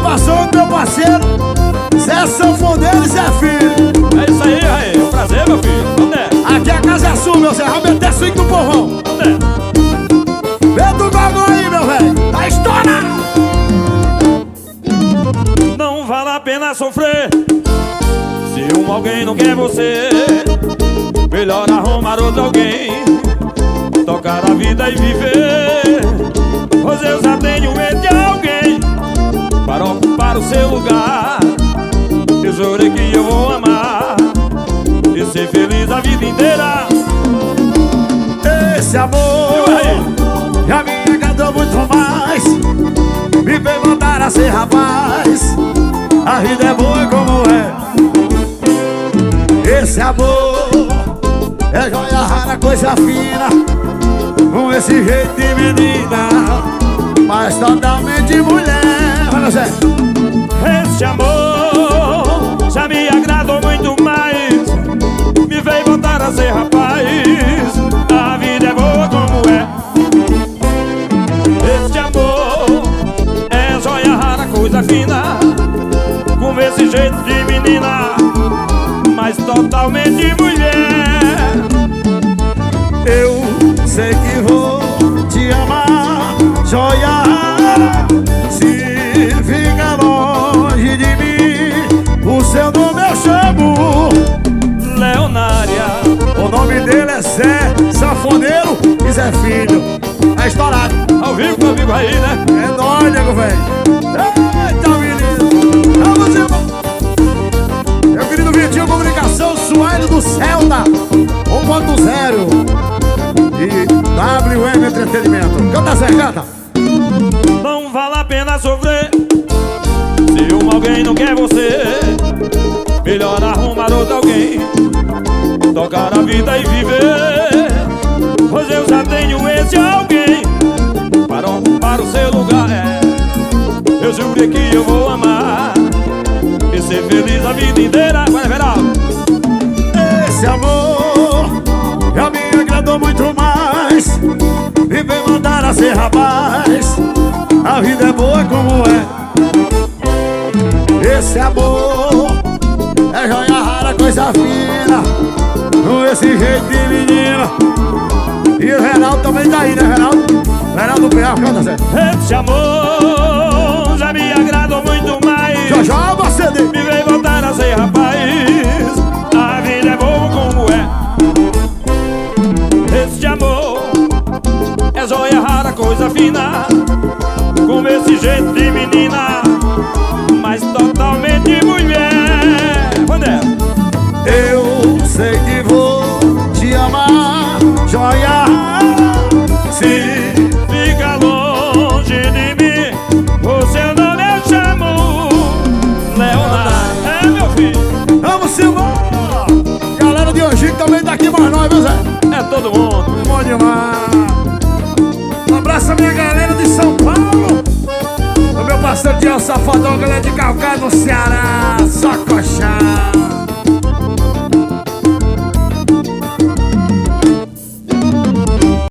participação do meu parceiro Zé Sanfoneiro e Zé Filho. É isso aí, aí. É um prazer, meu filho. Onde é? Aqui a casa é sua, meu Zé. Vai meter swing do povão. Onde é? Vem do gogó aí, meu velho. Tá estourado. Não vale a pena sofrer se alguém não quer você. Melhor arrumar outro alguém, tocar a vida e viver. Pois eu já tenho medo de alguém para ocupar o seu lugar. Eu jurei que eu vou amar e ser feliz a vida inteira. Esse amor já me agradou muito mais, me fez voltar a ser rapaz. A vida é boa como é. Esse amor é joia rara, coisa fina, com esse jeito de menina, mas totalmente mulher. Olha, Zé. Esse amor já me agradou muito mais, me veio voltar a ser rapaz. A vida é boa como é. Esse amor é joia rara, coisa fina, com esse jeito de menina, mas totalmente mulher. Eu sei que vou te amar, joia rara, se fica longe de mim. O seu nome eu chamo Leonária. O nome dele é Zé Sanfoneiro e Zé Filho. É estourado. Ao vivo comigo aí, né? É nóis, nego velho. Eita, menino. Vamos, irmão. Meu querido Vitinho, comunicação, Suélio do Celta 1.0 e WM Entretenimento. Canta, Zé, canta. Não vale a pena sofrer se alguém não quer você. Melhor arrumar outro alguém, tocar a vida e viver. Pois eu já tenho esse alguém para ocupar o seu lugar. Eu jurei que eu vou amar e ser feliz a vida inteira. Agora é verão. Esse amor já me agradou muito mais, me vem mandar a ser rapaz. A vida é boa como é. Esse amor é joia rara, coisa fina, com esse jeito de menina. E o Reinaldo também tá aí, né, Reinaldo? Reinaldo P.A., canta, Zé. Esse amor já me agradou muito mais, Já você me veio voltar a ser rapaz. A vida é boa como é. Esse amor é joia rara, coisa fina, com esse jeito de menina, mas totalmente mulher. Quando é? Eu sei que vou te amar, joia rara, se Fica longe de mim, o seu nome eu chamo Leonardo. É, meu filho. vamos embora. Galera de Angico também tá aqui mais nós, viu, Zé? É todo mundo. Bom demais. Um abraço a minha galera de São Paulo, o meu parceiro Diel Safadão, galera de Calcaia no Ceará. Só coxar.